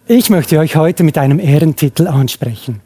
Ich möchte euch heute mit einem Ehrentitel ansprechen.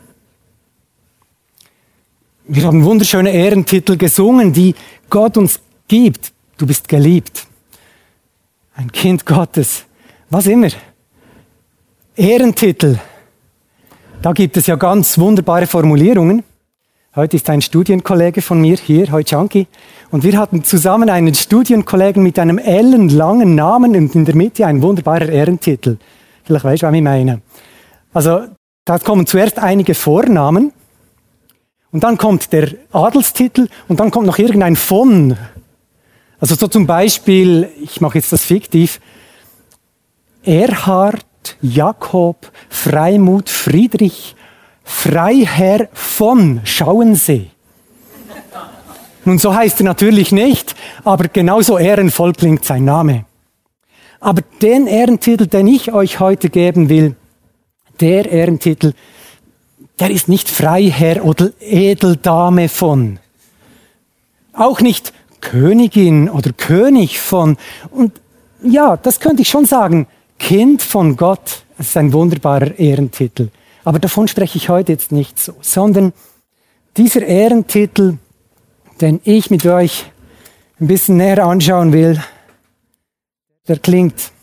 Wir haben wunderschöne Ehrentitel gesungen, die Gott uns gibt. Du bist geliebt. Ein Kind Gottes. Was immer. Ehrentitel. Da gibt es ja ganz wunderbare Formulierungen. Heute ist ein Studienkollege von mir hier, heute Janki. Und wir hatten zusammen einen Studienkollegen mit einem ellenlangen Namen und in der Mitte ein wunderbarer Ehrentitel. Vielleicht weißt du, was ich meine. Also, da kommen zuerst einige Vornamen. Und dann kommt der Adelstitel und dann kommt noch irgendein von. Also so zum Beispiel, ich mache jetzt das fiktiv, Erhard, Jakob, Freimut, Friedrich, Freiherr von Schauensee. Nun, so heißt er natürlich nicht, aber genauso ehrenvoll klingt sein Name. Aber den Ehrentitel, den ich euch heute geben will, der Ehrentitel, der ist nicht Freiherr oder Edeldame von. Auch nicht Königin oder König von. Und ja, das könnte ich schon sagen. Kind von Gott, das ist ein wunderbarer Ehrentitel. Aber davon spreche ich heute jetzt nicht so, sondern dieser Ehrentitel, den ich mit euch ein bisschen näher anschauen will, der klingt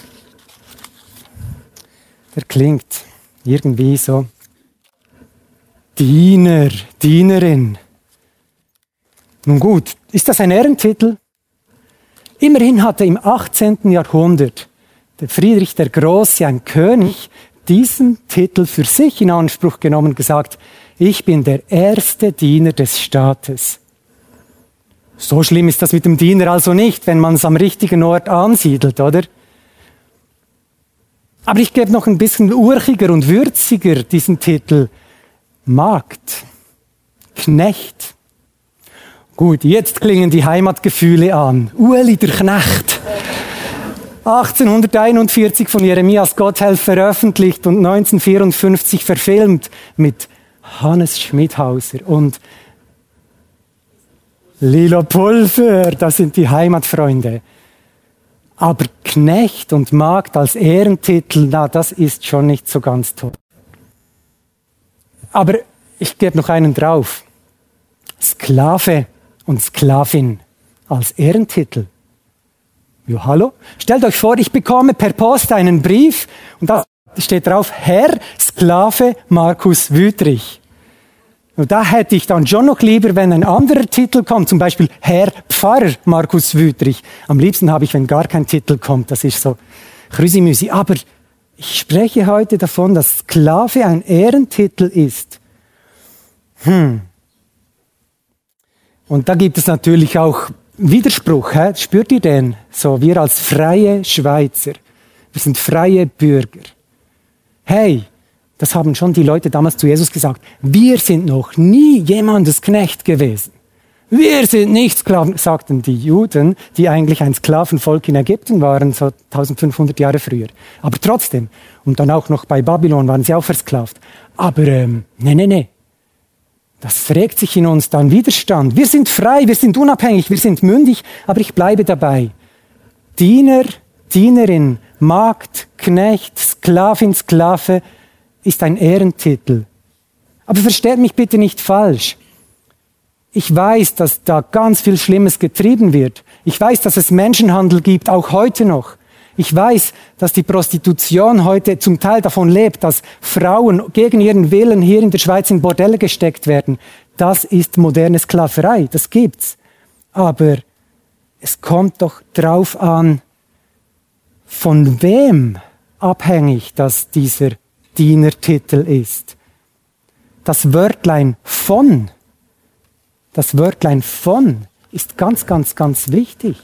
irgendwie so. Diener, Dienerin. Nun gut, ist das ein Ehrentitel? Immerhin hatte im 18. Jahrhundert der Friedrich der Große, ein König, diesen Titel für sich in Anspruch genommen und gesagt, ich bin der erste Diener des Staates. So schlimm ist das mit dem Diener also nicht, wenn man es am richtigen Ort ansiedelt, oder? Aber ich gebe noch ein bisschen urchiger und würziger diesen Titel. Magd, Knecht. Gut, jetzt klingen die Heimatgefühle an. Ueli der Knecht. 1841 von Jeremias Gotthelf veröffentlicht und 1954 verfilmt mit Hannes Schmidhauser und Lilo Pulver, das sind die Heimatfreunde. Aber Knecht und Magd als Ehrentitel, na, das ist schon nicht so ganz toll. Aber ich gebe noch einen drauf. Sklave und Sklavin als Ehrentitel. Ja, hallo? Stellt euch vor, ich bekomme per Post einen Brief und da steht drauf, Herr Sklave Markus Wüthrich. Und da hätte ich dann schon noch lieber, wenn ein anderer Titel kommt, zum Beispiel Herr Pfarrer Markus Wüthrich. Am liebsten habe ich, wenn gar kein Titel kommt, das ist so Krüsimüsi. Aber ich spreche heute davon, dass Sklave ein Ehrentitel ist. Und da gibt es natürlich auch Widerspruch. Spürt ihr den? So, wir als freie Schweizer, wir sind freie Bürger. Hey, das haben schon die Leute damals zu Jesus gesagt. Wir sind noch nie jemandes Knecht gewesen. Wir sind nicht Sklaven, sagten die Juden, die eigentlich ein Sklavenvolk in Ägypten waren, so 1500 Jahre früher. Aber trotzdem, und dann auch noch bei Babylon waren sie auch versklavt. Aber nee. Das fragt sich in uns dann Widerstand. Wir sind frei, wir sind unabhängig, wir sind mündig, aber ich bleibe dabei. Diener, Dienerin, Magd, Knecht, Sklavin, Sklave ist ein Ehrentitel. Aber versteht mich bitte nicht falsch. Ich weiß, dass da ganz viel Schlimmes getrieben wird. Ich weiß, dass es Menschenhandel gibt, auch heute noch. Ich weiß, dass die Prostitution heute zum Teil davon lebt, dass Frauen gegen ihren Willen hier in der Schweiz in Bordelle gesteckt werden. Das ist moderne Sklaverei, das gibt's. Aber es kommt doch drauf an, von wem abhängig das dieser Dienertitel ist. Das Wörtlein von ist ganz, ganz, ganz wichtig.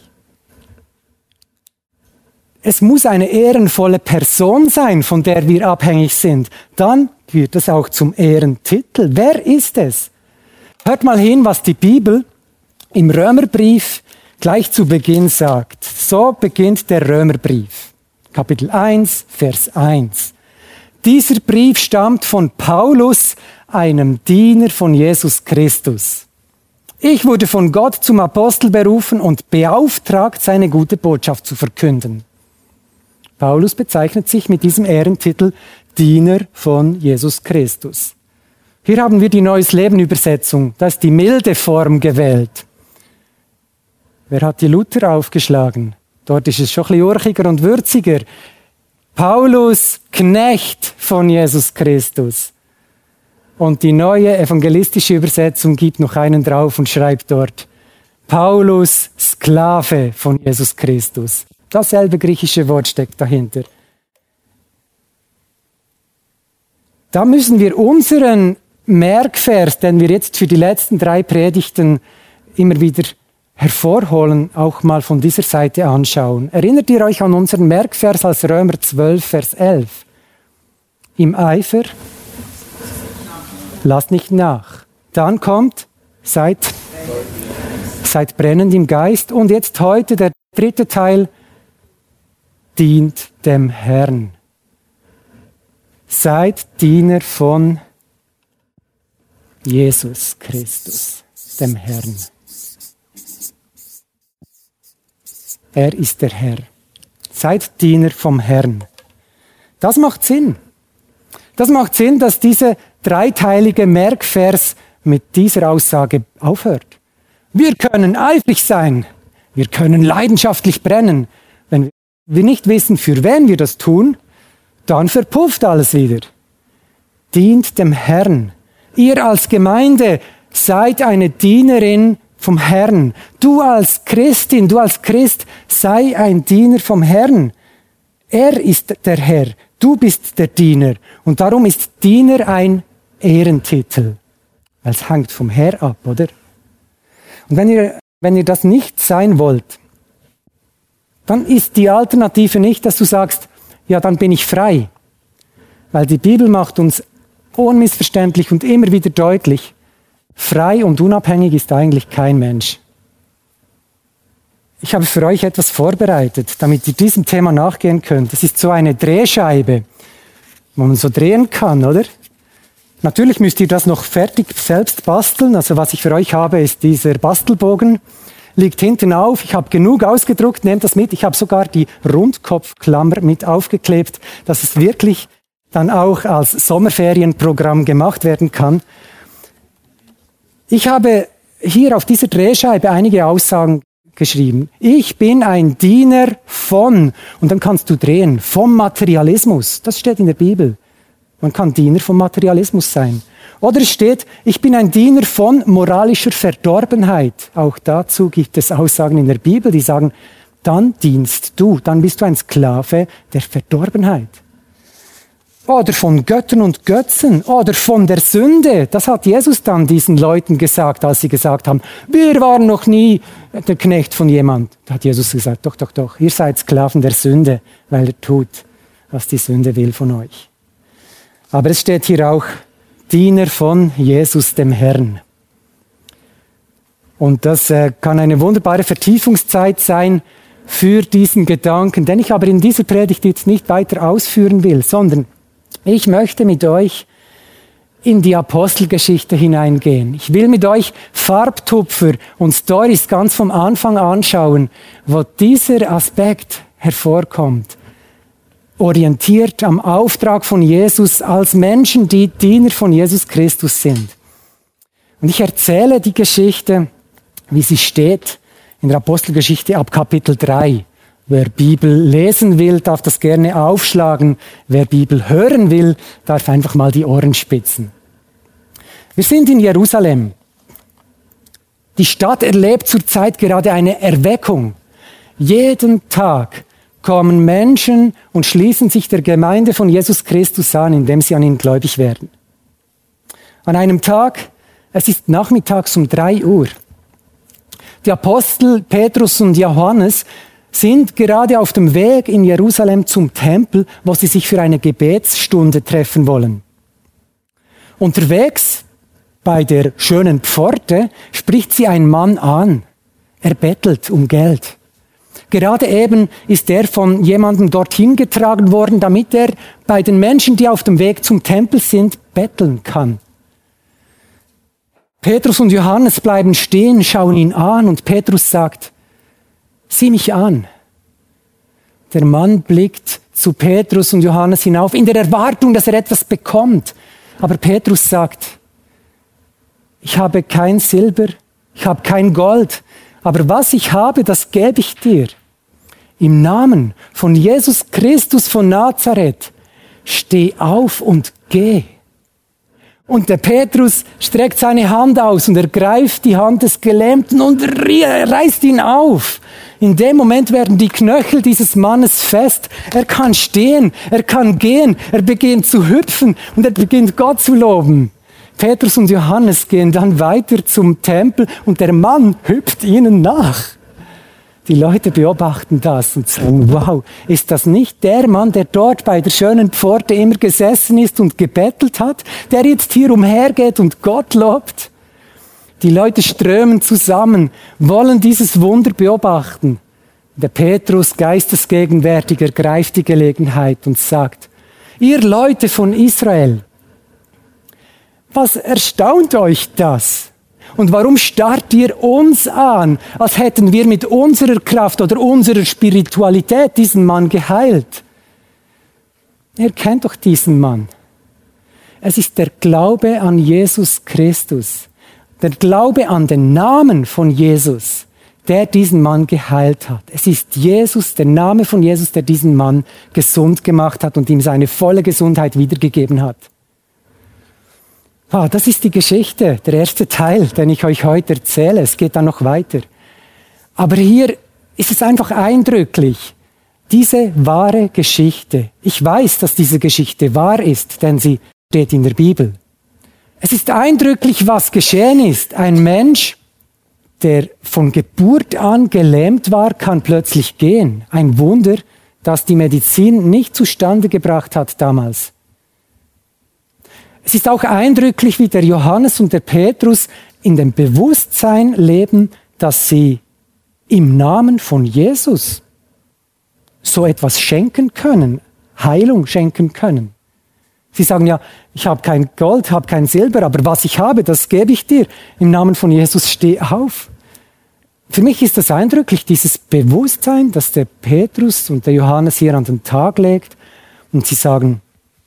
Es muss eine ehrenvolle Person sein, von der wir abhängig sind. Dann wird es auch zum Ehrentitel. Wer ist es? Hört mal hin, was die Bibel im Römerbrief gleich zu Beginn sagt. So beginnt der Römerbrief. Kapitel 1, Vers 1. Dieser Brief stammt von Paulus, einem Diener von Jesus Christus. Ich wurde von Gott zum Apostel berufen und beauftragt, seine gute Botschaft zu verkünden. Paulus bezeichnet sich mit diesem Ehrentitel Diener von Jesus Christus. Hier haben wir die Neues Leben Übersetzung, da ist die milde Form gewählt. Wer hat die Luther aufgeschlagen? Dort ist es schon ein bisschen urchiger und würziger. Paulus, Knecht von Jesus Christus. Und die neue evangelistische Übersetzung gibt noch einen drauf und schreibt dort, Paulus, Sklave von Jesus Christus. Dasselbe griechische Wort steckt dahinter. Da müssen wir unseren Merkvers, den wir jetzt für die letzten 3 Predigten immer wieder hervorholen, auch mal von dieser Seite anschauen. Erinnert ihr euch an unseren Merkvers aus Römer 12, Vers 11? Im Eifer, lasst nicht nach. Dann kommt, seid brennend im Geist. Und jetzt heute der 3. Teil, dient dem Herrn. Seid Diener von Jesus Christus, dem Herrn. Er ist der Herr. Seid Diener vom Herrn. Das macht Sinn. Das macht Sinn, dass diese dreiteilige Merkvers mit dieser Aussage aufhört. Wir können eifrig sein. Wir können leidenschaftlich brennen. Wenn wir nicht wissen, für wen wir das tun, dann verpufft alles wieder. Dient dem Herrn. Ihr als Gemeinde seid eine Dienerin vom Herrn. Du als Christin, du als Christ, sei ein Diener vom Herrn. Er ist der Herr, du bist der Diener. Und darum ist Diener ein Ehrentitel. Es hängt vom Herr ab, oder? Und wenn ihr das nicht sein wollt, dann ist die Alternative nicht, dass du sagst, ja, dann bin ich frei. Weil die Bibel macht uns unmissverständlich und immer wieder deutlich, frei und unabhängig ist eigentlich kein Mensch. Ich habe für euch etwas vorbereitet, damit ihr diesem Thema nachgehen könnt. Das ist so eine Drehscheibe, wo man so drehen kann, oder? Natürlich müsst ihr das noch fertig selbst basteln. Also was ich für euch habe, ist dieser Bastelbogen. Liegt hinten auf. Ich habe genug ausgedruckt, nehmt das mit. Ich habe sogar die Rundkopfklammer mit aufgeklebt, dass es wirklich dann auch als Sommerferienprogramm gemacht werden kann. Ich habe hier auf dieser Drehscheibe einige Aussagen geschrieben. Ich bin ein Diener von, und dann kannst du drehen, vom Materialismus. Das steht in der Bibel. Man kann Diener vom Materialismus sein. Oder es steht, ich bin ein Diener von moralischer Verdorbenheit. Auch dazu gibt es Aussagen in der Bibel, die sagen, dann dienst du, dann bist du ein Sklave der Verdorbenheit. Oder von Göttern und Götzen, oder von der Sünde. Das hat Jesus dann diesen Leuten gesagt, als sie gesagt haben, wir waren noch nie der Knecht von jemand. Da hat Jesus gesagt, doch, ihr seid Sklaven der Sünde, weil ihr tut, was die Sünde will von euch. Aber es steht hier auch, Diener von Jesus, dem Herrn. Und das kann eine wunderbare Vertiefungszeit sein für diesen Gedanken, den ich aber in dieser Predigt jetzt nicht weiter ausführen will, sondern ich möchte mit euch in die Apostelgeschichte hineingehen. Ich will mit euch Farbtupfer und Storys ganz vom Anfang anschauen, wo dieser Aspekt hervorkommt. Orientiert am Auftrag von Jesus als Menschen, die Diener von Jesus Christus sind. Und ich erzähle die Geschichte, wie sie steht in der Apostelgeschichte ab Kapitel 3. Wer Bibel lesen will, darf das gerne aufschlagen. Wer Bibel hören will, darf einfach mal die Ohren spitzen. Wir sind in Jerusalem. Die Stadt erlebt zurzeit gerade eine Erweckung. Jeden Tag kommen Menschen und schließen sich der Gemeinde von Jesus Christus an, indem sie an ihn gläubig werden. An einem Tag, es ist nachmittags um 3 Uhr, die Apostel Petrus und Johannes sind gerade auf dem Weg in Jerusalem zum Tempel, wo sie sich für eine Gebetsstunde treffen wollen. Unterwegs, bei der schönen Pforte, spricht sie ein Mann an. Er bettelt um Geld. Gerade eben ist er von jemandem dorthin getragen worden, damit er bei den Menschen, die auf dem Weg zum Tempel sind, betteln kann. Petrus und Johannes bleiben stehen, schauen ihn an und Petrus sagt, sieh mich an. Der Mann blickt zu Petrus und Johannes hinauf, in der Erwartung, dass er etwas bekommt. Aber Petrus sagt, ich habe kein Silber, ich habe kein Gold, aber was ich habe, das gebe ich dir. Im Namen von Jesus Christus von Nazareth, steh auf und geh. Und der Petrus streckt seine Hand aus und ergreift die Hand des Gelähmten und reißt ihn auf. In dem Moment werden die Knöchel dieses Mannes fest. Er kann stehen, er kann gehen, er beginnt zu hüpfen und er beginnt Gott zu loben. Petrus und Johannes gehen dann weiter zum Tempel und der Mann hüpft ihnen nach. Die Leute beobachten das und sagen, wow, ist das nicht der Mann, der dort bei der schönen Pforte immer gesessen ist und gebettelt hat, der jetzt hier umhergeht und Gott lobt? Die Leute strömen zusammen, wollen dieses Wunder beobachten. Der Petrus, geistesgegenwärtig, ergreift die Gelegenheit und sagt, ihr Leute von Israel, was erstaunt euch das? Und warum starrt ihr uns an, als hätten wir mit unserer Kraft oder unserer Spiritualität diesen Mann geheilt? Ihr kennt doch diesen Mann. Es ist der Glaube an Jesus Christus, der Glaube an den Namen von Jesus, der diesen Mann geheilt hat. Es ist Jesus, der Name von Jesus, der diesen Mann gesund gemacht hat und ihm seine volle Gesundheit wiedergegeben hat. Das ist die Geschichte, der erste Teil, den ich euch heute erzähle. Es geht dann noch weiter. Aber hier ist es einfach eindrücklich, diese wahre Geschichte. Ich weiß, dass diese Geschichte wahr ist, denn sie steht in der Bibel. Es ist eindrücklich, was geschehen ist. Ein Mensch, der von Geburt an gelähmt war, kann plötzlich gehen. Ein Wunder, das die Medizin nicht zustande gebracht hat damals. Es ist auch eindrücklich, wie der Johannes und der Petrus in dem Bewusstsein leben, dass sie im Namen von Jesus so etwas schenken können, Heilung schenken können. Sie sagen ja, ich habe kein Gold, habe kein Silber, aber was ich habe, das gebe ich dir. Im Namen von Jesus steh auf. Für mich ist das eindrücklich, dieses Bewusstsein, das der Petrus und der Johannes hier an den Tag legt. Und sie sagen,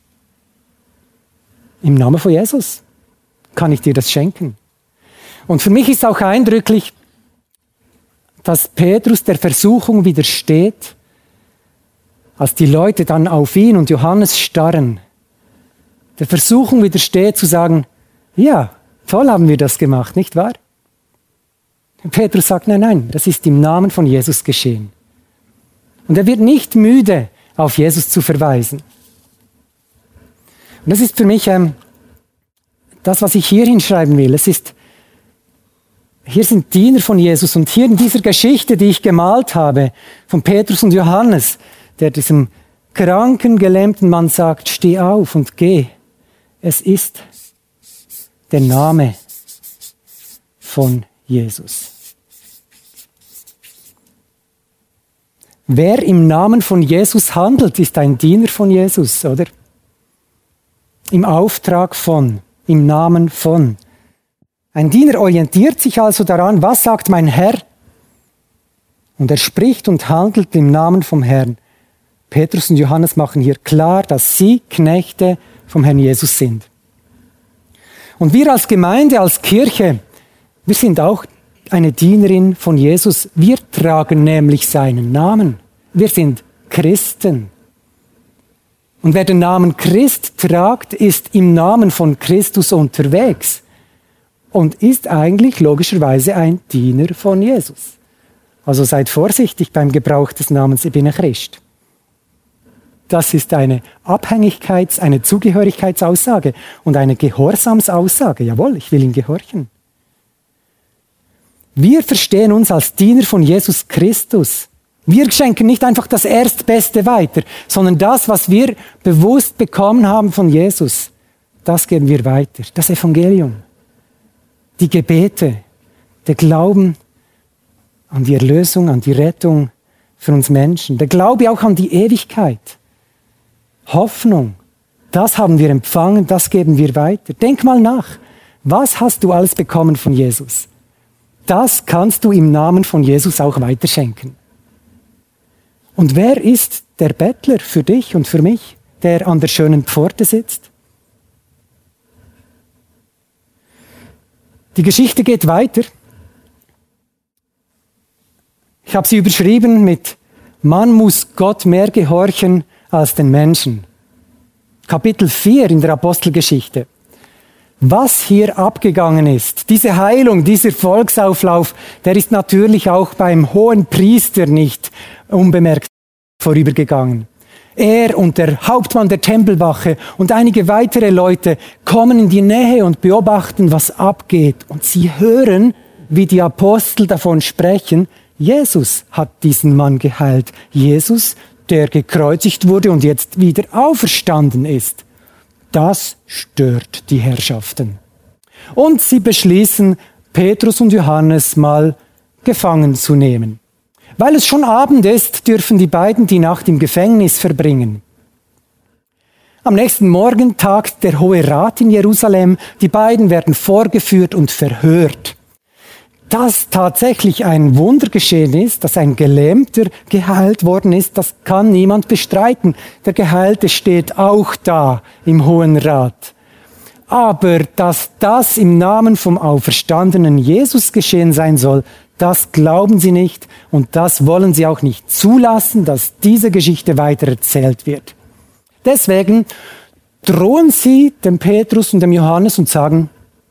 im Namen von Jesus kann ich dir das schenken. Und für mich ist auch eindrücklich, dass Petrus der Versuchung widersteht, als die Leute dann auf ihn und Johannes starren, der Versuchung widersteht zu sagen, ja, toll haben wir das gemacht, nicht wahr? Und Petrus sagt, nein, das ist im Namen von Jesus geschehen. Und er wird nicht müde, auf Jesus zu verweisen. Und das ist für mich das, was ich hier hinschreiben will. Hier sind Diener von Jesus und hier in dieser Geschichte, die ich gemalt habe, von Petrus und Johannes, der diesem kranken, gelähmten Mann sagt, steh auf und geh. Es ist der Name von Jesus. Wer im Namen von Jesus handelt, ist ein Diener von Jesus, oder? Im Auftrag von, im Namen von. Ein Diener orientiert sich also daran, was sagt mein Herr? Und er spricht und handelt im Namen vom Herrn. Petrus und Johannes machen hier klar, dass sie Knechte vom Herrn Jesus sind. Und wir als Gemeinde, als Kirche, wir sind auch eine Dienerin von Jesus. Wir tragen nämlich seinen Namen. Wir sind Christen. Und wer den Namen Christ tragt, ist im Namen von Christus unterwegs und ist eigentlich logischerweise ein Diener von Jesus. Also seid vorsichtig beim Gebrauch des Namens Ich bin ein Christ. Das ist eine eine Zugehörigkeitsaussage und eine Gehorsamsaussage. Jawohl, ich will ihm gehorchen. Wir verstehen uns als Diener von Jesus Christus. Wir schenken nicht einfach das Erstbeste weiter, sondern das, was wir bewusst bekommen haben von Jesus, das geben wir weiter. Das Evangelium, die Gebete, der Glauben an die Erlösung, an die Rettung für uns Menschen, der Glaube auch an die Ewigkeit, Hoffnung, das haben wir empfangen, das geben wir weiter. Denk mal nach, was hast du alles bekommen von Jesus? Das kannst du im Namen von Jesus auch weiterschenken. Und wer ist der Bettler für dich und für mich, der an der schönen Pforte sitzt? Die Geschichte geht weiter. Ich habe sie überschrieben mit Man muss Gott mehr gehorchen als den Menschen. Kapitel 4 in der Apostelgeschichte. Was hier abgegangen ist, diese Heilung, dieser Volksauflauf, der ist natürlich auch beim hohen Priester nicht unbemerkt vorübergegangen. Er und der Hauptmann der Tempelwache und einige weitere Leute kommen in die Nähe und beobachten, was abgeht. Und sie hören, wie die Apostel davon sprechen, Jesus hat diesen Mann geheilt. Jesus, der gekreuzigt wurde und jetzt wieder auferstanden ist. Das stört die Herrschaften. Und sie beschließen, Petrus und Johannes mal gefangen zu nehmen. Weil es schon Abend ist, dürfen die beiden die Nacht im Gefängnis verbringen. Am nächsten Morgen tagt der Hohe Rat in Jerusalem. Die beiden werden vorgeführt und verhört. Dass tatsächlich ein Wunder geschehen ist, dass ein Gelähmter geheilt worden ist, das kann niemand bestreiten. Der Geheilte steht auch da im Hohen Rat. Aber dass das im Namen vom auferstandenen Jesus geschehen sein soll, das glauben sie nicht und das wollen sie auch nicht zulassen, dass diese Geschichte weiter erzählt wird. Deswegen drohen sie dem Petrus und dem Johannes und sagen,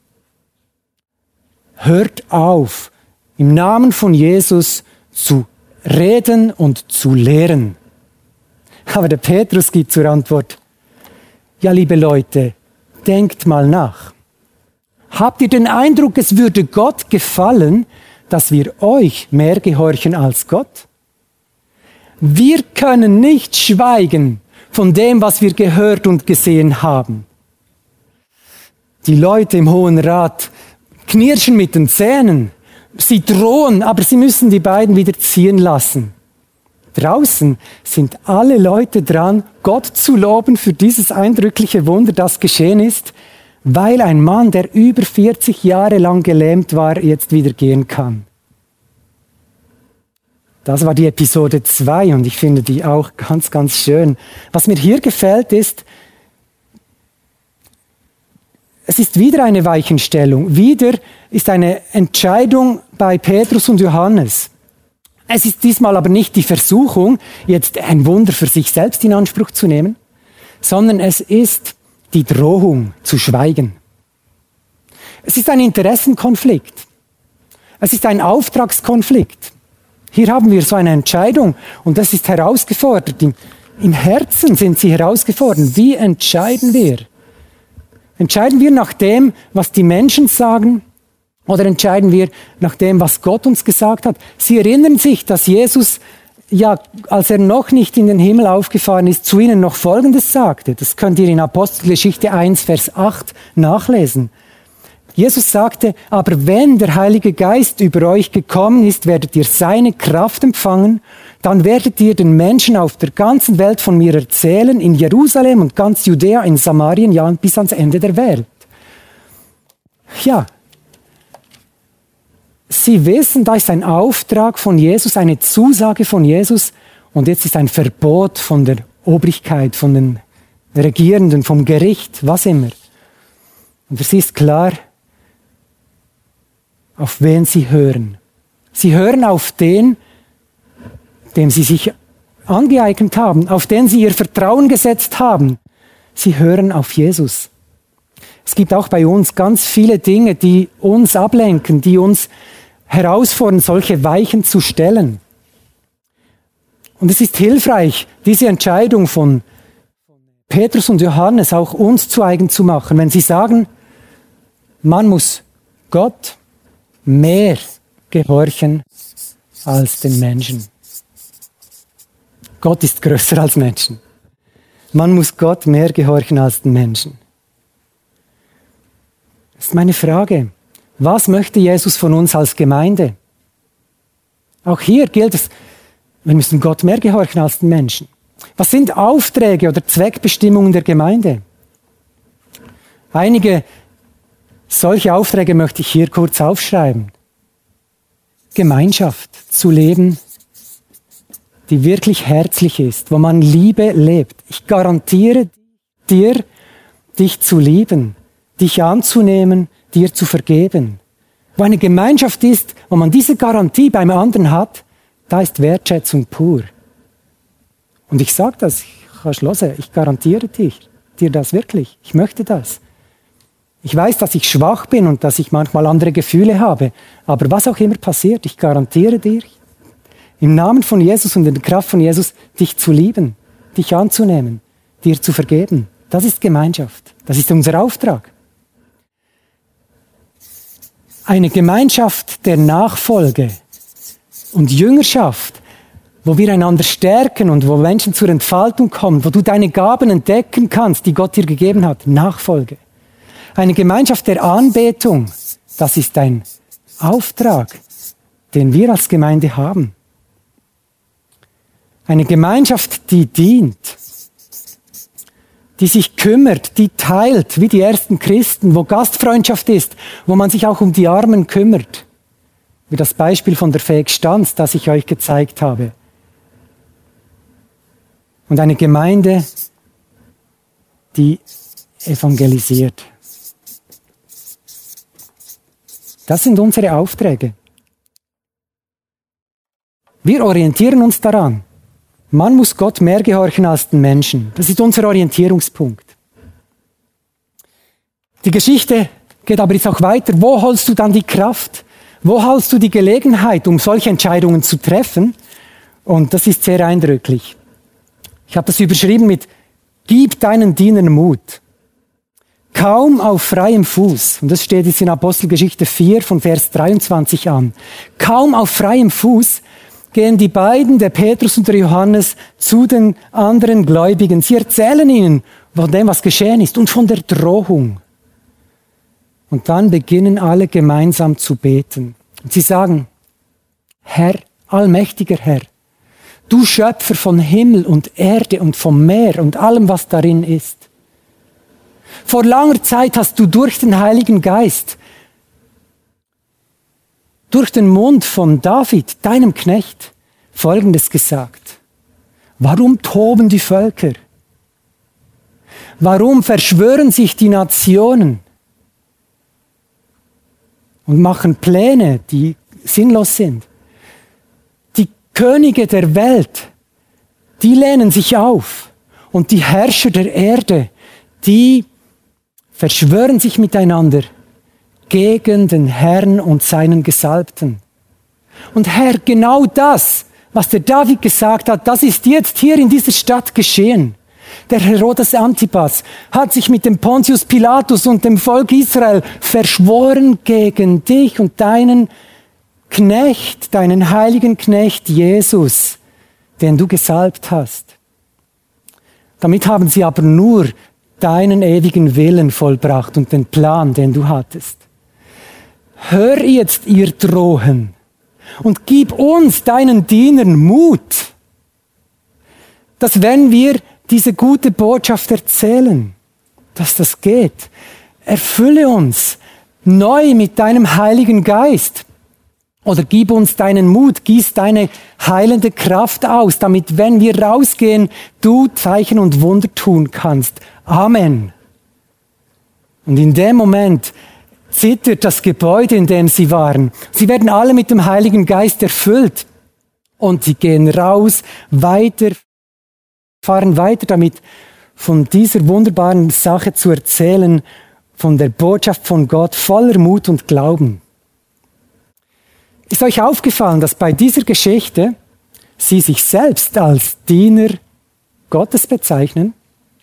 hört auf, im Namen von Jesus zu reden und zu lehren. Aber der Petrus gibt zur Antwort, ja, liebe Leute, denkt mal nach. Habt ihr den Eindruck, es würde Gott gefallen, dass wir euch mehr gehorchen als Gott? Wir können nicht schweigen von dem, was wir gehört und gesehen haben. Die Leute im Hohen Rat knirschen mit den Zähnen. Sie drohen, aber sie müssen die beiden wieder ziehen lassen. Draußen sind alle Leute dran, Gott zu loben für dieses eindrückliche Wunder, das geschehen ist, weil ein Mann, der über 40 Jahre lang gelähmt war, jetzt wieder gehen kann. Das war die Episode 2 und ich finde die auch ganz, ganz schön. Was mir hier gefällt ist, es ist wieder eine Weichenstellung. Wieder ist eine Entscheidung bei Petrus und Johannes. Es ist diesmal aber nicht die Versuchung, jetzt ein Wunder für sich selbst in Anspruch zu nehmen, sondern es ist die Drohung zu schweigen. Es ist ein Interessenkonflikt. Es ist ein Auftragskonflikt. Hier haben wir so eine Entscheidung und das ist herausgefordert. Im Herzen sind sie herausgefordert. Wie entscheiden wir? Entscheiden wir nach dem, was die Menschen sagen, oder entscheiden wir nach dem, was Gott uns gesagt hat? Sie erinnern sich, dass Jesus, ja, als er noch nicht in den Himmel aufgefahren ist, zu ihnen noch Folgendes sagte. Das könnt ihr in Apostelgeschichte 1, Vers 8 nachlesen. Jesus sagte, aber wenn der Heilige Geist über euch gekommen ist, werdet ihr seine Kraft empfangen, dann werdet ihr den Menschen auf der ganzen Welt von mir erzählen, in Jerusalem und ganz Judäa, in Samarien, ja, bis ans Ende der Welt. Ja, sie wissen, da ist ein Auftrag von Jesus, eine Zusage von Jesus und jetzt ist ein Verbot von der Obrigkeit, von den Regierenden, vom Gericht, was immer. Und es ist klar, auf wen sie hören. Sie hören auf den, dem sie sich angeeignet haben, auf den sie ihr Vertrauen gesetzt haben. Sie hören auf Jesus. Es gibt auch bei uns ganz viele Dinge, die uns ablenken, die uns herausfordern, solche Weichen zu stellen. Und es ist hilfreich, diese Entscheidung von Petrus und Johannes auch uns zu eigen zu machen, wenn sie sagen, man muss Gott mehr gehorchen als den Menschen. Gott ist größer als Menschen. Man muss Gott mehr gehorchen als den Menschen. Das ist meine Frage. Was möchte Jesus von uns als Gemeinde? Auch hier gilt es, wir müssen Gott mehr gehorchen als den Menschen. Was sind Aufträge oder Zweckbestimmungen der Gemeinde? Einige solche Aufträge möchte ich hier kurz aufschreiben. Gemeinschaft zu leben, die wirklich herzlich ist, wo man Liebe lebt. Ich garantiere dir, dich zu lieben, dich anzunehmen, dir zu vergeben. Wo eine Gemeinschaft ist, wo man diese Garantie beim anderen hat, da ist Wertschätzung pur. Und ich sage das, ich garantiere dir das wirklich. Ich möchte das. Ich weiß, dass ich schwach bin und dass ich manchmal andere Gefühle habe. Aber was auch immer passiert, ich garantiere dir, im Namen von Jesus und in der Kraft von Jesus, dich zu lieben, dich anzunehmen, dir zu vergeben. Das ist Gemeinschaft. Das ist unser Auftrag. Eine Gemeinschaft der Nachfolge und Jüngerschaft, wo wir einander stärken und wo Menschen zur Entfaltung kommen, wo du deine Gaben entdecken kannst, die Gott dir gegeben hat. Nachfolge. Eine Gemeinschaft der Anbetung, das ist ein Auftrag, den wir als Gemeinde haben. Eine Gemeinschaft, die dient, die sich kümmert, die teilt, wie die ersten Christen, wo Gastfreundschaft ist, wo man sich auch um die Armen kümmert. Wie das Beispiel von der Fähig Stanz, das ich euch gezeigt habe. Und eine Gemeinde, die evangelisiert. Das sind unsere Aufträge. Wir orientieren uns daran. Man muss Gott mehr gehorchen als den Menschen. Das ist unser Orientierungspunkt. Die Geschichte geht aber jetzt auch weiter. Wo holst du dann die Kraft? Wo holst du die Gelegenheit, um solche Entscheidungen zu treffen? Und das ist sehr eindrücklich. Ich habe das überschrieben mit Gib deinen Dienern Mut. Kaum auf freiem Fuß, und das steht jetzt in Apostelgeschichte 4 von Vers 23 an, kaum auf freiem Fuß gehen die beiden, der Petrus und der Johannes, zu den anderen Gläubigen. Sie erzählen ihnen von dem, was geschehen ist und von der Drohung. Und dann beginnen alle gemeinsam zu beten. Und sie sagen, Herr, allmächtiger Herr, du Schöpfer von Himmel und Erde und vom Meer und allem, was darin ist. Vor langer Zeit hast du durch den Heiligen Geist, durch den Mund von David, deinem Knecht, Folgendes gesagt. Warum toben die Völker? Warum verschwören sich die Nationen und machen Pläne, die sinnlos sind? Die Könige der Welt, die lehnen sich auf und die Herrscher der Erde, die verschwören sich miteinander gegen den Herrn und seinen Gesalbten. Und Herr, genau das, was der David gesagt hat, das ist jetzt hier in dieser Stadt geschehen. Der Herodes Antipas hat sich mit dem Pontius Pilatus und dem Volk Israel verschworen gegen dich und deinen Knecht, deinen heiligen Knecht Jesus, den du gesalbt hast. Damit haben sie aber nur deinen ewigen Willen vollbracht und den Plan, den du hattest. Hör jetzt ihr Drohen und gib uns, deinen Dienern, Mut, dass wenn wir diese gute Botschaft erzählen, dass das geht. Erfülle uns neu mit deinem Heiligen Geist. Oder gib uns deinen Mut, gieß deine heilende Kraft aus, damit, wenn wir rausgehen, du Zeichen und Wunder tun kannst. Amen. Und in dem Moment zittert das Gebäude, in dem sie waren. Sie werden alle mit dem Heiligen Geist erfüllt. Und sie gehen raus, fahren weiter damit, von dieser wunderbaren Sache zu erzählen, von der Botschaft von Gott, voller Mut und Glauben. Ist euch aufgefallen, dass bei dieser Geschichte sie sich selbst als Diener Gottes bezeichnen?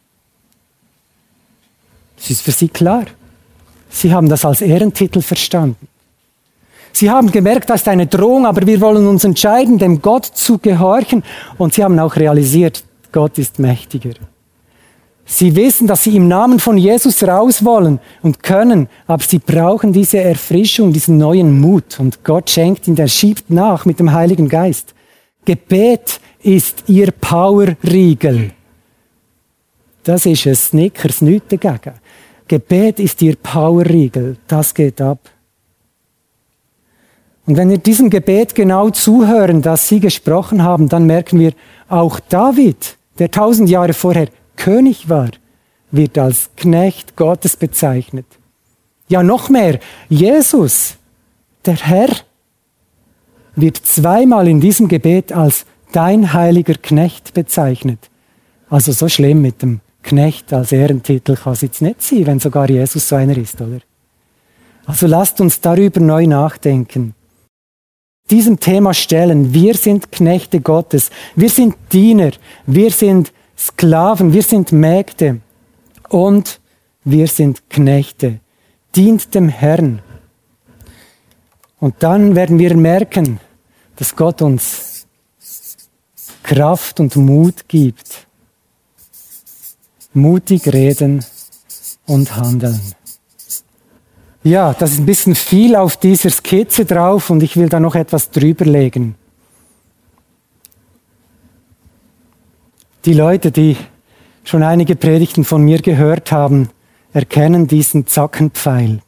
Das ist für sie klar. Sie haben das als Ehrentitel verstanden. Sie haben gemerkt, das ist eine Drohung, aber wir wollen uns entscheiden, dem Gott zu gehorchen. Und sie haben auch realisiert, Gott ist mächtiger. Sie wissen, dass sie im Namen von Jesus raus wollen und können, aber sie brauchen diese Erfrischung, diesen neuen Mut. Und Gott schenkt ihn, der schiebt nach mit dem Heiligen Geist. Gebet ist ihr Powerriegel. Das ist ein Snickers, nichts dagegen. Gebet ist ihr Powerriegel. Das geht ab. Und wenn wir diesem Gebet genau zuhören, das sie gesprochen haben, dann merken wir, auch David, der 1000 Jahre vorher König war, wird als Knecht Gottes bezeichnet. Ja, noch mehr, Jesus, der Herr, wird zweimal in diesem Gebet als dein heiliger Knecht bezeichnet. Also so schlimm mit dem Knecht als Ehrentitel kann es jetzt nicht sein, wenn sogar Jesus so einer ist, oder? Also lasst uns darüber neu nachdenken. Diesem Thema stellen, wir sind Knechte Gottes, wir sind Diener, wir sind Sklaven, wir sind Mägde und wir sind Knechte. Dient dem Herrn. Und dann werden wir merken, dass Gott uns Kraft und Mut gibt. Mutig reden und handeln. Ja, das ist ein bisschen viel auf dieser Skizze drauf und ich will da noch etwas drüber legen. Die Leute, die schon einige Predigten von mir gehört haben, erkennen diesen Zackenpfeil.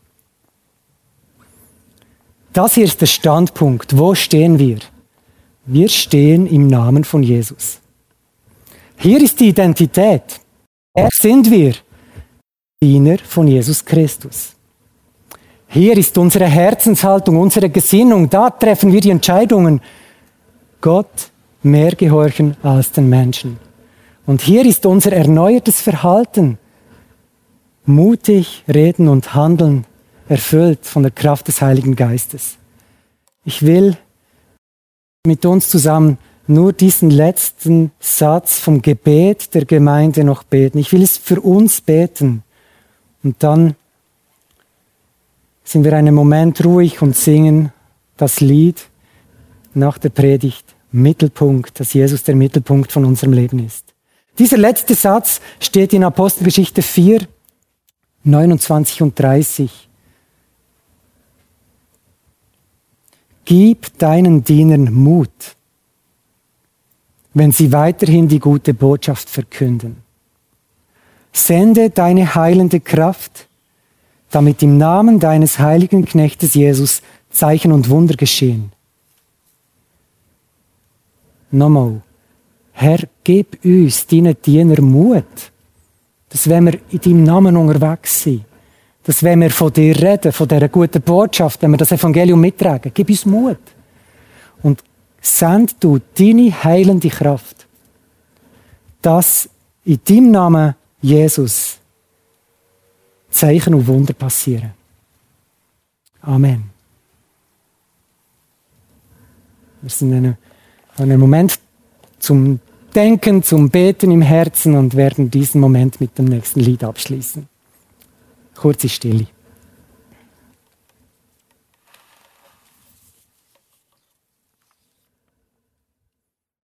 Das hier ist der Standpunkt. Wo stehen wir? Wir stehen im Namen von Jesus. Hier ist die Identität. Wer sind wir? Diener von Jesus Christus. Hier ist unsere Herzenshaltung, unsere Gesinnung. Da treffen wir die Entscheidungen. Gott mehr gehorchen als den Menschen. Und hier ist unser erneuertes Verhalten. Mutig reden und handeln, erfüllt von der Kraft des Heiligen Geistes. Ich will mit uns zusammen nur diesen letzten Satz vom Gebet der Gemeinde noch beten. Ich will es für uns beten. Und dann sind wir einen Moment ruhig und singen das Lied nach der Predigt Mittelpunkt, dass Jesus der Mittelpunkt von unserem Leben ist. Dieser letzte Satz steht in Apostelgeschichte 4, 29 und 30. Gib deinen Dienern Mut, wenn sie weiterhin die gute Botschaft verkünden. Sende deine heilende Kraft, damit im Namen deines heiligen Knechtes Jesus Zeichen und Wunder geschehen. Nochmal. Herr, gib uns, deinen Diener, Mut, dass wenn wir in deinem Namen unterwegs sind, dass wenn wir von dir reden, von dieser guten Botschaft, wenn wir das Evangelium mittragen, gib uns Mut. Und send du deine heilende Kraft, dass in deinem Namen, Jesus, Zeichen und Wunder passieren. Amen. Wir sind in einem Moment zum Denken, zum Beten im Herzen und werden diesen Moment mit dem nächsten Lied abschließen. Kurze Stille.